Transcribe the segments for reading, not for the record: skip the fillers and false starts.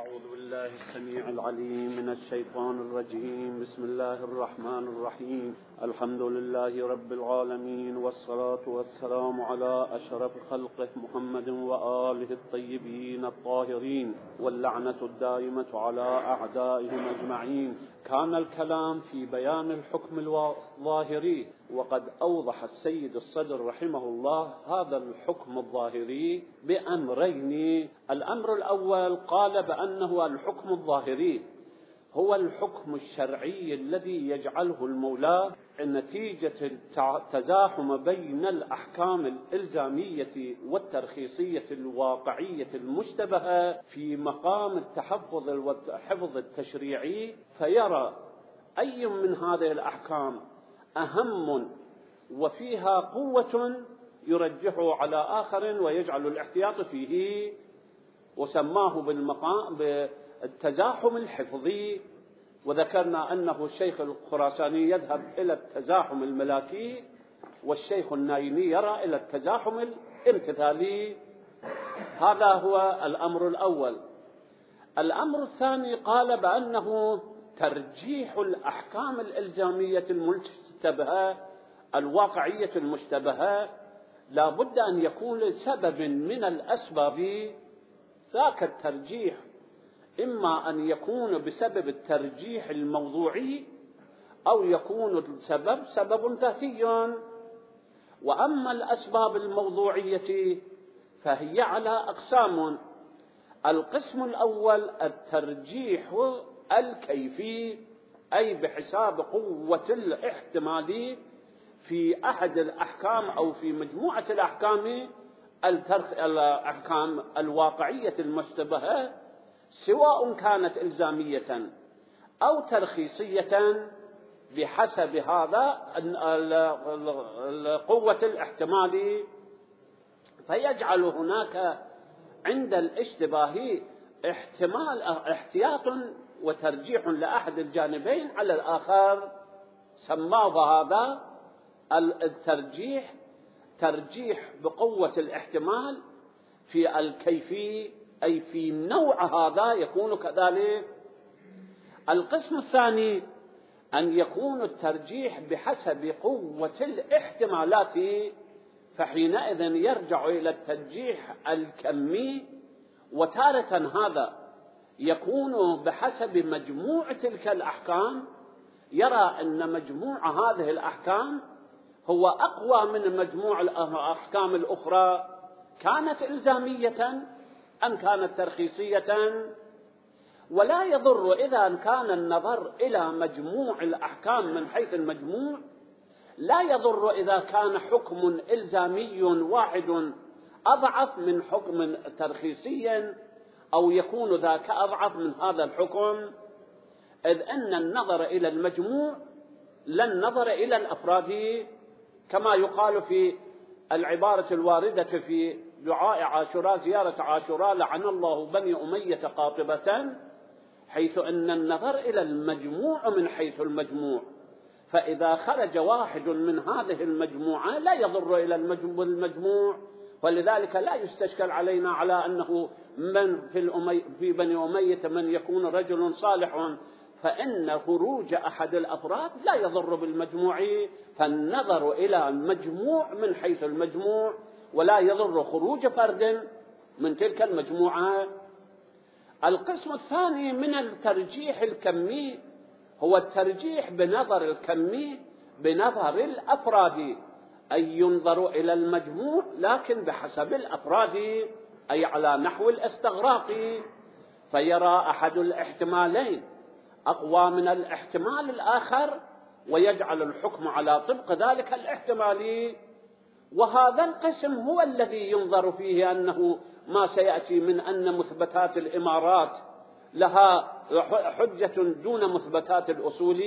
أعوذ بالله السميع العليم من الشيطان الرجيم. بسم الله الرحمن الرحيم. الحمد لله رب العالمين، والصلاة والسلام على أشرف خلقه محمد وآله الطيبين الطاهرين، واللعنة الدائمة على أعدائهم أجمعين. كان الكلام في بيان الحكم الظاهري، وقد أوضح السيد الصدر رحمه الله هذا الحكم الظاهري بأمرين. الأمر الأول قال بأنه الحكم الظاهري هو الحكم الشرعي الذي يجعله المولى نتيجة التزاحم بين الأحكام الإلزامية والترخيصية الواقعية المشتبهة في مقام التحفظ والحفظ التشريعي، فيرى أي من هذه الأحكام أهم وفيها قوة يرجحه على آخر ويجعل الاحتياط فيه، وسماه بالتزاحم الحفظي. وذكرنا أنه الشيخ الخراساني يذهب إلى التزاحم الملاكي، والشيخ النايمي يرى إلى التزاحم الامتثالي. هذا هو الأمر الأول. الأمر الثاني قال بأنه ترجيح الأحكام الإلزامية المشتبهة الواقعية المشتبهة لا بد أن يكون لسبب من الأسباب. ذاك الترجيح إما أن يكون بسبب الترجيح الموضوعي، أو يكون السبب سبب ذاتي. وأما الأسباب الموضوعية فهي على أقسام. القسم الأول الترجيح الكيفي، أي بحساب قوة الاحتمال في أحد الأحكام أو في مجموعة الأحكام الأحكام الواقعية المشتبهة، سواء كانت إلزامية أو ترخيصية، بحسب هذا قوة الاحتمال. فيجعل هناك عند الاشتباه احتياط وترجيح لأحد الجانبين على الآخر. سماه هذا الترجيح ترجيح بقوة الاحتمال في الكيفي، أي في نوع هذا يكون كذلك. القسم الثاني أن يكون الترجيح بحسب قوة الاحتمالات، فحينئذ يرجع إلى الترجيح الكمي. وتارة هذا يكون بحسب مجموع تلك الأحكام، يرى أن مجموع هذه الأحكام هو أقوى من مجموع الأحكام الأخرى، كانت إلزامية أم كانت ترخيصية. ولا يضر إذا كان النظر إلى مجموع الأحكام من حيث المجموع، لا يضر إذا كان حكم إلزامي واحد أضعف من حكم ترخيصي، أو يكون ذاك أضعف من هذا الحكم، إذ أن النظر إلى المجموع لا النظر إلى الأفراد، كما يقال في العبارة الواردة في دعاء عاشوراء زيارة عاشوراء: لعن الله بني أمية قاطبة، حيث أن النظر إلى المجموع من حيث المجموع، فإذا خرج واحد من هذه المجموعة لا يضر إلى المجموع. ولذلك لا يستشكل علينا على أنه من في بني أمية من يكون رجل صالح، فإن خروج أحد الأفراد لا يضر بالمجموع، فالنظر إلى المجموع من حيث المجموع، ولا يضر خروج فرد من تلك المجموعة. القسم الثاني من الترجيح الكمي هو الترجيح بنظر الكمي بنظر الأفراد، أي ينظر إلى المجموع لكن بحسب الأفراد، أي على نحو الاستغراق، فيرى أحد الاحتمالين أقوى من الاحتمال الآخر ويجعل الحكم على طبق ذلك الاحتمال. وهذا القسم هو الذي ينظر فيه أنه ما سيأتي من أن مثبتات الإمارات لها حجة دون مثبتات الأصول.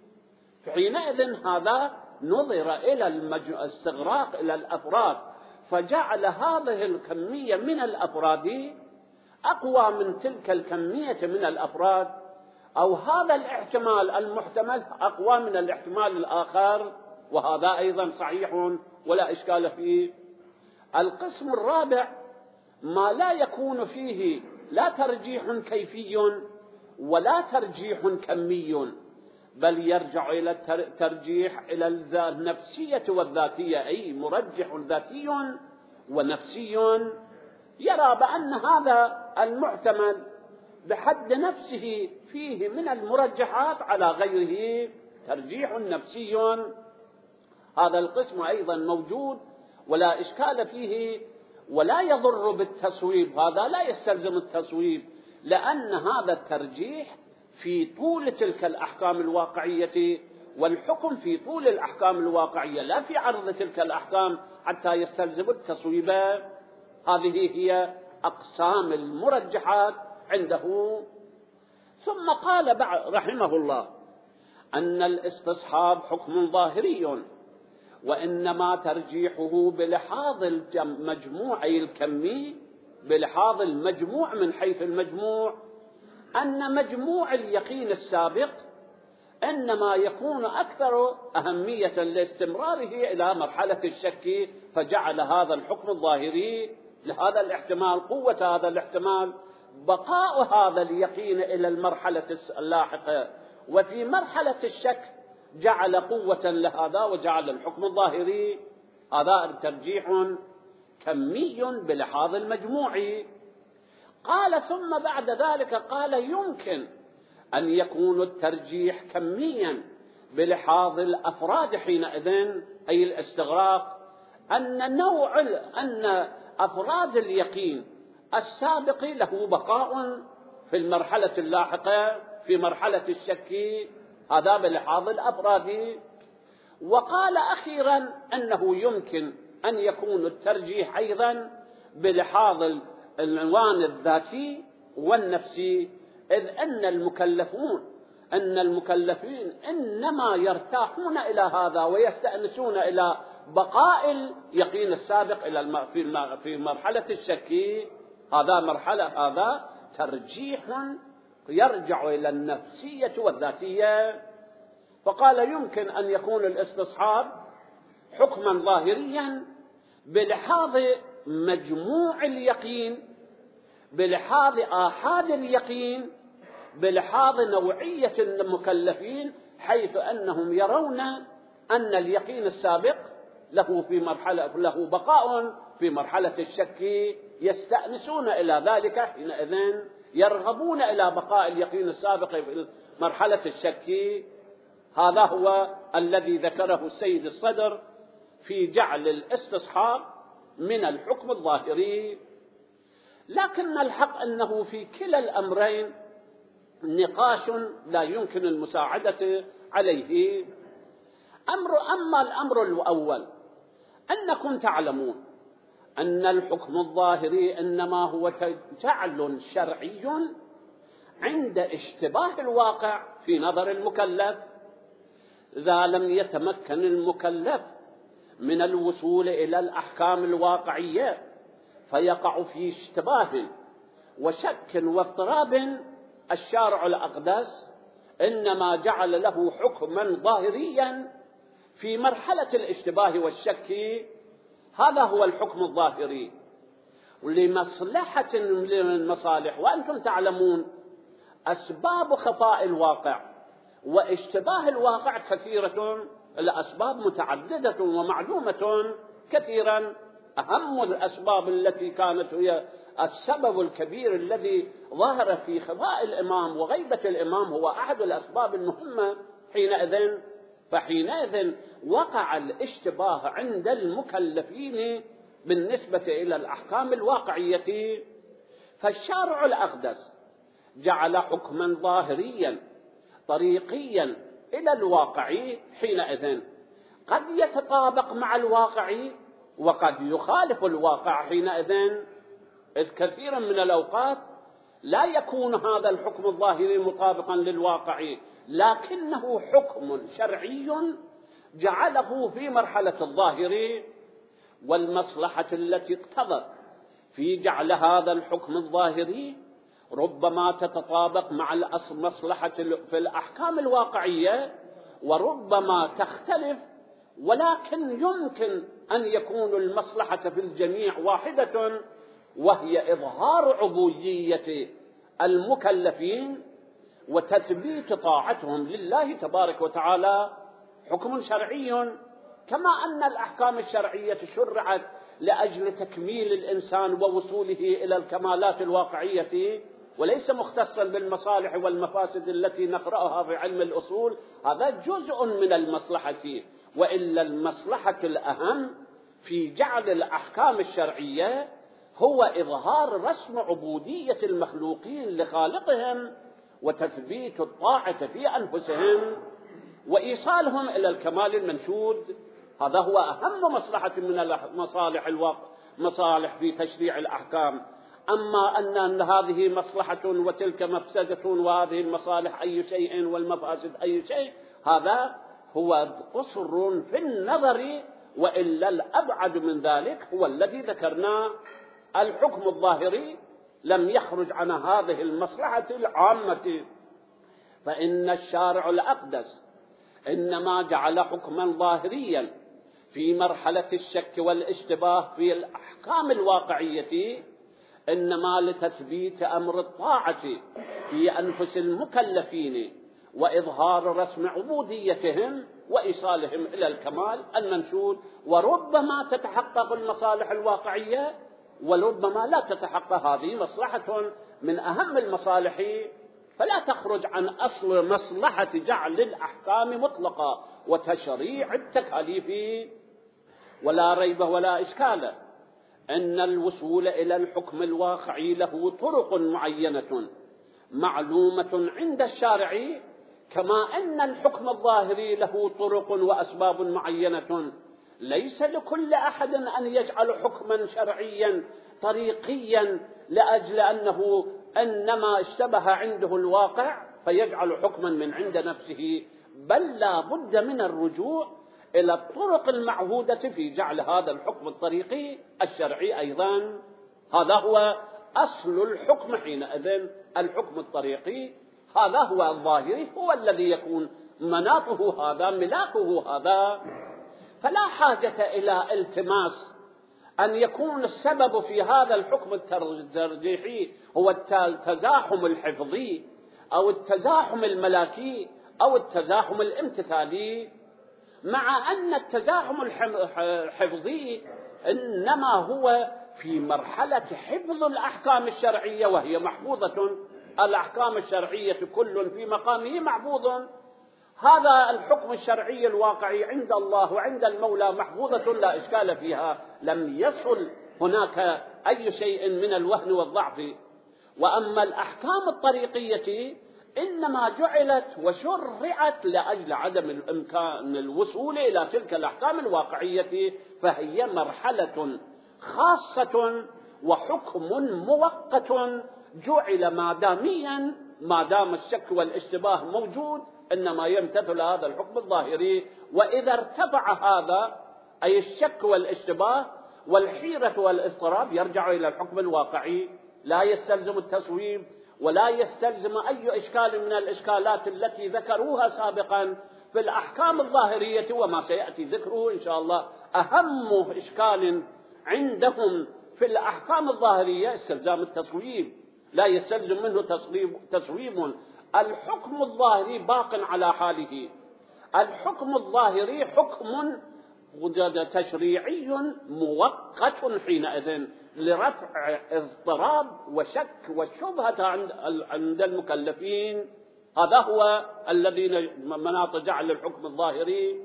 حينئذ هذا نظر إلى الاستغراق إلى الأفراد، فجعل هذه الكمية من الأفراد أقوى من تلك الكمية من الأفراد، أو هذا الاحتمال المحتمل أقوى من الاحتمال الآخر، وهذا أيضا صحيح ولا إشكال فيه. القسم الرابع ما لا يكون فيه لا ترجيح كيفي ولا ترجيح كمي، بل يرجع إلى الترجيح إلى النفسية والذاتية، أي مرجح ذاتي ونفسي يرى بأن هذا المحتمل بحد نفسه فيه من المرجحات على غيره ترجيح نفسي. هذا القسم أيضا موجود ولا إشكال فيه ولا يضر بالتصويب، هذا لا يستلزم التصويب، لأن هذا الترجيح في طول تلك الأحكام الواقعية، والحكم في طول الأحكام الواقعية لا في عرض تلك الأحكام حتى يستلزم التصويب. هذه هي أقسام المرجحات عنده. ثم قال رحمه الله أن الاستصحاب حكم ظاهري، وإنما ترجيحه بلحاظ المجموع أي الكمي، بلحاظ المجموع من حيث المجموع، أن مجموع اليقين السابق إنما يكون أكثر أهمية لاستمراره إلى مرحلة الشك، فجعل هذا الحكم الظاهري لهذا الاحتمال قوة هذا الاحتمال بقاء هذا اليقين إلى المرحلة اللاحقة، وفي مرحلة الشك جعل قوة لهذا وجعل الحكم الظاهري. هذا ترجيح كمي بلحاظ المجموع. قال ثم بعد ذلك قال يمكن أن يكون الترجيح كميا بلحاظ الأفراد حينئذ، أي الاستغراق، أن أفراد اليقين السابق له بقاء في المرحلة اللاحقة في مرحلة الشك، هذا بلحاظ الأفراد. وقال أخيرا أنه يمكن أن يكون الترجيح أيضا بلحاظ العنوان الذاتي والنفسي، إذ أن المكلفين إنما يرتاحون إلى هذا ويستأنسون إلى بقاء اليقين السابق في مرحلة الشك. هذا ترجيح يرجع إلى النفسية والذاتية. فقال يمكن أن يكون الاستصحاب حكما ظاهريا بلحاظ مجموع اليقين، بلحاظ آحاد اليقين، بلحاظ نوعية المكلفين، حيث أنهم يرون أن اليقين السابق له بقاء في مرحلة الشك، يستأنسون إلى ذلك حينئذ، يرغبون إلى بقاء اليقين السابق في مرحلة الشك. هذا هو الذي ذكره السيد الصدر في جعل الاستصحاب من الحكم الظاهري. لكن الحق أنه في كلا الأمرين نقاش لا يمكن المساعدة عليه. أما الأمر الأول أنكم تعلمون أن الحكم الظاهري إنما هو جعل شرعي عند اشتباه الواقع في نظر المكلف. إذا لم يتمكن المكلف من الوصول إلى الأحكام الواقعية فيقع في اشتباه وشك واضطراب، الشارع الأقدس إنما جعل له حكما ظاهريا في مرحلة الاشتباه والشك. هذا هو الحكم الظاهري لمصلحة من المصالح. وأنتم تعلمون أسباب خفاء الواقع واشتباه الواقع كثيرة، الأسباب متعددة ومعلومة كثيرا. أهم الأسباب التي كانت هي السبب الكبير الذي ظهر في خفاء الإمام وغيبة الإمام هو أحد الأسباب المهمة حينئذ. فحينئذ وقع الاشتباه عند المكلفين بالنسبة إلى الأحكام الواقعية، فالشارع الأقدس جعل حكما ظاهريا طريقيا إلى الواقع حينئذ، قد يتطابق مع الواقع وقد يخالف الواقع حينئذ، إذ كثيرا من الأوقات لا يكون هذا الحكم الظاهري مطابقا للواقع، لكنه حكم شرعي جعله في مرحلة الظاهر، والمصلحة التي اقتضت في جعل هذا الحكم الظاهري ربما تتطابق مع المصلحة في الأحكام الواقعية وربما تختلف، ولكن يمكن أن يكون المصلحة في الجميع واحدة، وهي إظهار عبودية المكلفين وتثبيت طاعتهم لله تبارك وتعالى، حكم شرعي، كما أن الأحكام الشرعية شرعت لأجل تكميل الإنسان ووصوله إلى الكمالات الواقعية، وليس مختصا بالمصالح والمفاسد التي نقرأها في علم الأصول. هذا جزء من المصلحة، وإلا المصلحة الأهم في جعل الأحكام الشرعية هو إظهار رسم عبودية المخلوقين لخالقهم وتثبيت الطاعة في أنفسهم وإيصالهم إلى الكمال المنشود. هذا هو أهم مصلحة من المصالح مصالح في تشريع الأحكام. أما أن هذه مصلحة وتلك مفسدة وهذه المصالح أي شيء والمفاسد أي شيء، هذا هو قصر في النظر، وإلا الأبعد من ذلك هو الذي ذكرناه. الحكم الظاهري لم يخرج عن هذه المصلحة العامة، فإن الشارع الأقدس إنما جعل حكما ظاهريا في مرحلة الشك والاشتباه في الأحكام الواقعية إنما لتثبيت أمر الطاعة في أنفس المكلفين وإظهار رسم عبوديتهم وإيصالهم إلى الكمال المنشود. وربما تتحقق المصالح الواقعية وربما لا تتحقق. هذه مصلحة من أهم المصالح، فلا تخرج عن أصل مصلحة جعل الأحكام مطلقة وتشريع التكاليف. ولا ريب ولا إشكال أن الوصول إلى الحكم الواقعي له طرق معينة معلومة عند الشارع، كما أن الحكم الظاهري له طرق وأسباب معينة. ليس لكل أحد أن يجعل حكما شرعيا طريقيا لأجل أنه إنما اشتبه عنده الواقع فيجعل حكما من عند نفسه، بل لا بد من الرجوع إلى الطرق المعهودة في جعل هذا الحكم الطريقي الشرعي أيضا. هذا هو أصل الحكم حينئذ، الحكم الطريقي هذا هو الظاهري، هو الذي يكون مناطه هذا ملاكه هذا. فلا حاجة إلى التماس أن يكون السبب في هذا الحكم الترجيحي هو التزاحم الحفظي أو التزاحم الملاكي أو التزاحم الامتثالي، مع أن التزاحم الحفظي إنما هو في مرحلة حفظ الأحكام الشرعية وهي محفوظة. الأحكام الشرعية كل في مقامه محفوظ. هذا الحكم الشرعي الواقعي عند الله وعند المولى محفوظة لا إشكال فيها، لم يصل هناك أي شيء من الوهن والضعف. وأما الأحكام الطريقية إنما جعلت وشرعت لأجل عدم الإمكان الوصول إلى تلك الأحكام الواقعية، فهي مرحلة خاصة وحكم مؤقت جعل ماداميا، ما دام الشك والاشتباه موجود إنما يمتثل هذا الحكم الظاهري. وإذا ارتفع هذا أي الشك والاشتباه والحيرة والاضطراب يرجع إلى الحكم الواقعي، لا يستلزم التصويب ولا يستلزم أي إشكال من الإشكالات التي ذكروها سابقا في الأحكام الظاهرية، وما سيأتي ذكره إن شاء الله. أهم إشكال عندهم في الأحكام الظاهرية استلزام التصويب، لا يستلزم منه تصويب. الحكم الظاهري باق على حاله. الحكم الظاهري حكم تشريعي مؤقت حينئذ لرفع اضطراب وشك والشبهة عند المكلفين. هذا هو الذي مناط جعل الحكم الظاهري.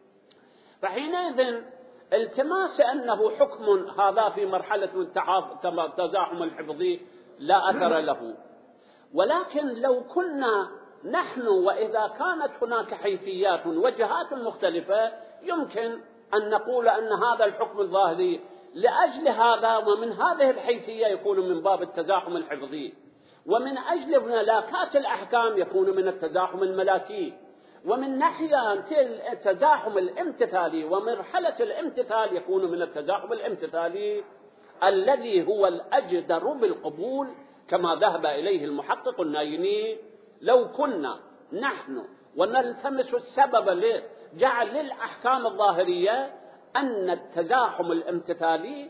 فحينئذ التماس أنه حكم هذا في مرحلة التزاحم الحفظي لا أثر له. ولكن لو كنا نحن وإذا كانت هناك حيثيات وجهات مختلفة يمكن أن نقول أن هذا الحكم الظاهري لأجل هذا ومن هذه الحيثية يكون من باب التزاحم الحفظي، ومن أجل ملاكات الأحكام يكون من التزاحم الملاكي، ومن ناحية التزاحم الامتثالي ومرحلة الامتثال يكون من التزاحم الامتثالي الذي هو الأجدر بالقبول كما ذهب إليه المحقق النايني. لو كنا نحن ونلتمس السبب لجعل الأحكام الظاهرية أن التزاحم الامتثالي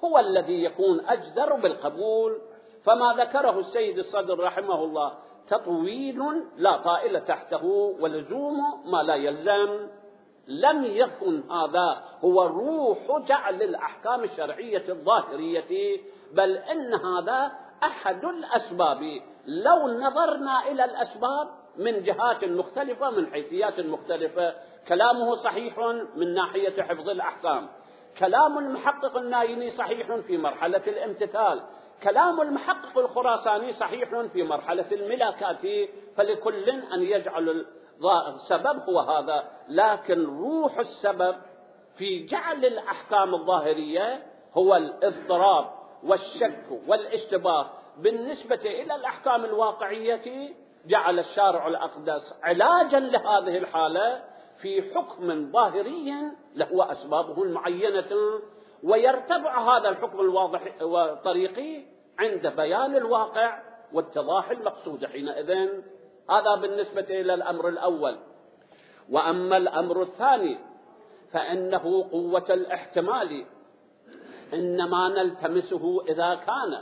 هو الذي يكون أجدر بالقبول. فما ذكره السيد الصدر رحمه الله تطويل لا طائل تحته ولزوم ما لا يلزم، لم يكن هذا هو روح جعل الأحكام الشرعية الظاهرية، بل إن هذا أحد الأسباب. لو نظرنا إلى الأسباب من جهات مختلفة من حيثيات مختلفة، كلامه صحيح من ناحية حفظ الأحكام، كلام المحقق النايني صحيح في مرحلة الامتثال، كلام المحقق الخراساني صحيح في مرحلة الملاكات، فلكل أن يجعل السبب هو هذا. لكن روح السبب في جعل الأحكام الظاهرية هو الاضطراب والشك والاشتباه بالنسبة إلى الأحكام الواقعية. جعل الشارع الأقدس علاجا لهذه الحالة في حكم ظاهري له أسبابه المعينة، ويرتبع هذا الحكم الواضح والطريقي عند بيان الواقع واتضاح المقصود حينئذ. هذا بالنسبة إلى الأمر الأول. وأما الأمر الثاني فإنه قوة الاحتمال إنما نلتمسه إذا كان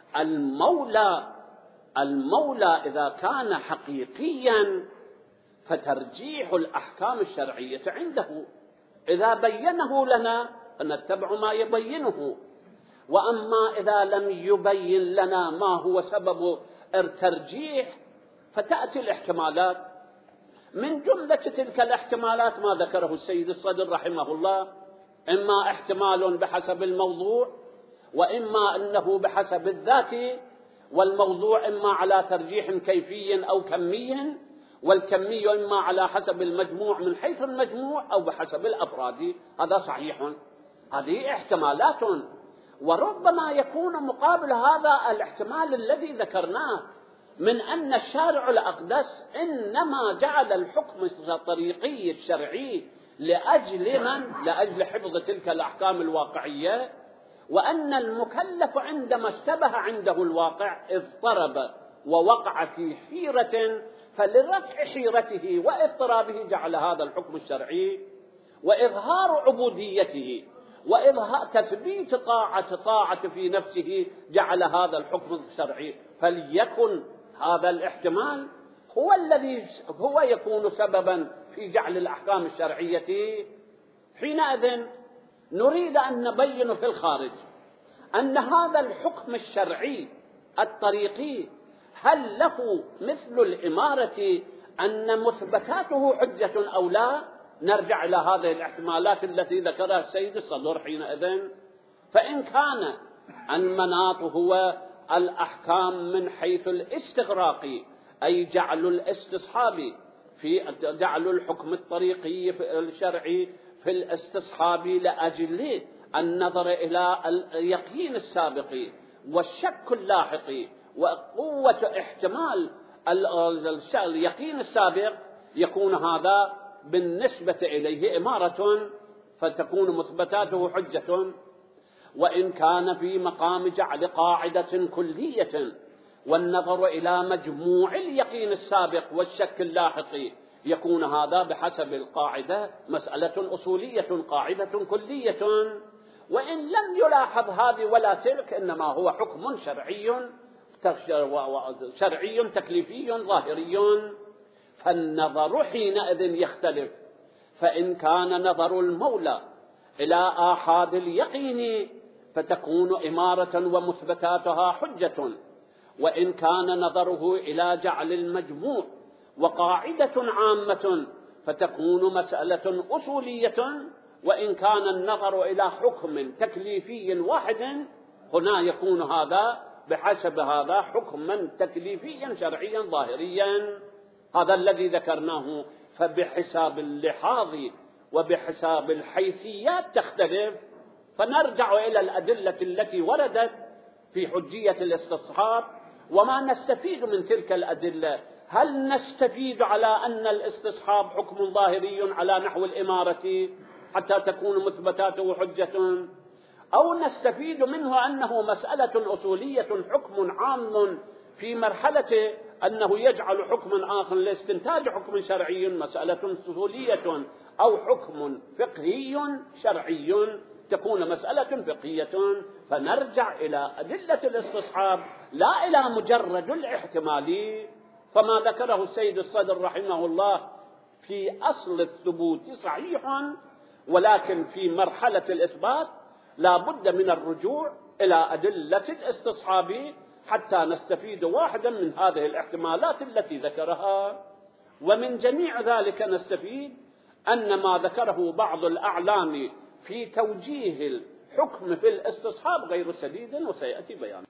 المولى إذا كان حقيقيا، فترجيح الأحكام الشرعية عنده إذا بينه لنا فنتبع ما يبينه، وأما إذا لم يبين لنا ما هو سبب الترجيح فتأتي الاحتمالات. من جملة تلك الاحتمالات ما ذكره السيد الصدر رحمه الله، إما احتمال بحسب الموضوع، وإما أنه بحسب الذات، والموضوع إما على ترجيح كيفي أو كمي، والكمي إما على حسب المجموع من حيث المجموع أو بحسب الأفراد. هذا صحيح، هذه احتمالات. وربما يكون مقابل هذا الاحتمال الذي ذكرناه من أن الشارع الأقدس إنما جعل الحكم الطريقي الشرعي لأجل حفظ تلك الأحكام الواقعية، وأن المكلف عندما اشتبه عنده الواقع اضطرب ووقع في حيرة، فلرفع حيرته واضطرابه جعل هذا الحكم الشرعي، وإظهار عبوديته وإظهار تثبيت طاعة في نفسه جعل هذا الحكم الشرعي. فليكن هذا الاحتمال هو يكون سببا في جعل الأحكام الشرعية. حينئذ نريد أن نبين في الخارج أن هذا الحكم الشرعي الطريقي هل له مثل الإمارة أن مثبتاته حجة أو لا؟ نرجع إلى هذه الاحتمالات التي ذكرها السيد الصدر حينئذ. فإن كان المناط هو الأحكام من حيث الاستغراق، أي جعل الاستصحاب جعل الحكم الطريقي الشرعي في الاستصحاب لأجل النظر إلى اليقين السابق والشك اللاحق وقوة احتمال اليقين السابق، يكون هذا بالنسبة إليه إمارة فتكون مثبتاته حجة. وإن كان في مقام جعل قاعدة كلية والنظر إلى مجموع اليقين السابق والشك اللاحق، يكون هذا بحسب القاعدة مسألة أصولية قاعدة كلية. وإن لم يلاحظ هذه ولا تلك، إنما هو حكم شرعي تكليفي ظاهري. فالنظر حينئذ يختلف. فإن كان نظر المولى إلى آحاد اليقين فتكون إمارة ومثبتاتها حجة، وإن كان نظره إلى جعل المجموع وقاعدة عامة فتكون مسألة أصولية، وإن كان النظر إلى حكم تكليفي واحد هنا يكون هذا بحسب هذا حكما تكليفيا شرعيا ظاهريا. هذا الذي ذكرناه. فبحساب اللحاظ وبحساب الحيثيات تختلف. فنرجع إلى الأدلة التي وردت في حجية الاستصحاب وما نستفيد من تلك الأدلة. هل نستفيد على أن الاستصحاب حكم ظاهري على نحو الإمارة حتى تكون مثبتاته حجة، أو نستفيد منه أنه مسألة أصولية حكم عام في مرحلة أنه يجعل حكما آخر لاستنتاج حكم شرعي مسألة أصولية، أو حكم فقهي شرعي تكون مسألة فقهية. فنرجع إلى أدلة الاستصحاب لا إلى مجرد الاحتمالي. فما ذكره السيد الصدر رحمه الله في أصل الثبوت صحيح، ولكن في مرحلة الإثبات لا بد من الرجوع إلى أدلة الاستصحاب حتى نستفيد واحدا من هذه الاحتمالات التي ذكرها. ومن جميع ذلك نستفيد أن ما ذكره بعض الأعلام في توجيه الحكم في الاستصحاب غير سديد، وسيأتي بيانه.